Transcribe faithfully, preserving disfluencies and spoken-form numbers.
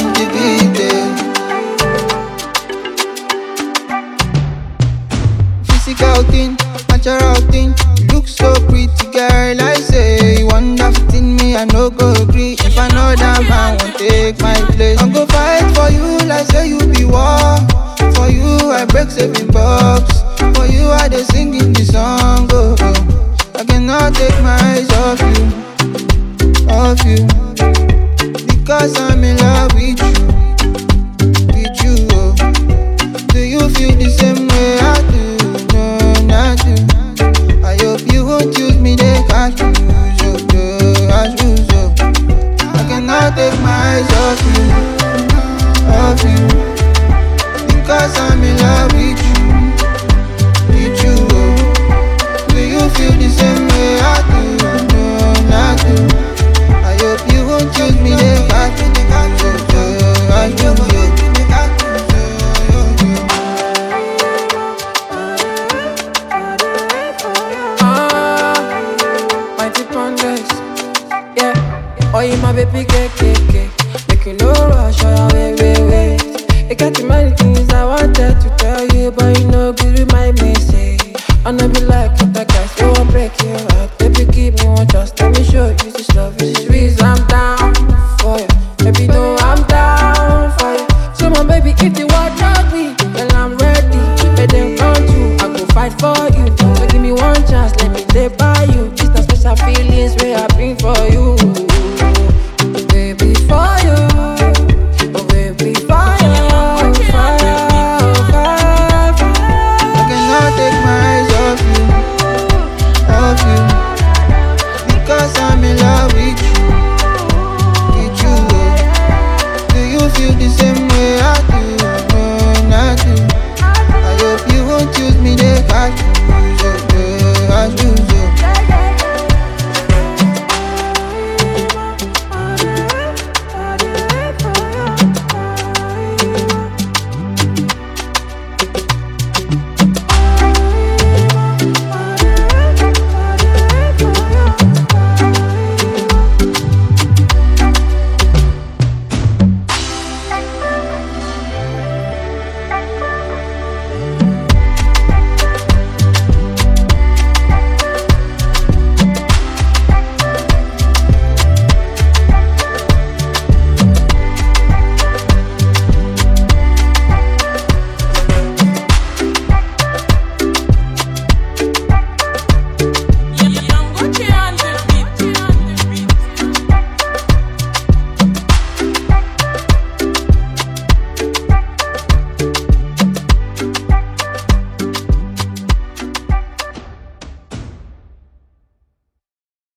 the big day. Physical thing, natural thing. You look so pretty, girl. I say you wonderful thing, me I no go agree. If another man won't take my place, I go fight for you like say you be war. For you I break seven bucks. For you I dey sing in the song. Oh, oh. I cannot take my eyes off you, off you, because I'm in love with you, with you. Oh. Do you feel the same way I do? No, not you. I hope you won't use me, they can't use you, oh, as usual. I cannot take my eyes off you, off you, because I'm in love with you, with you. Oh. Do you feel the same way I do? No, not you. I hope you won't use me, they can't use you, oh, as usual. Yeah, oh, you my baby, cake, cake, cake. Make you no rush, or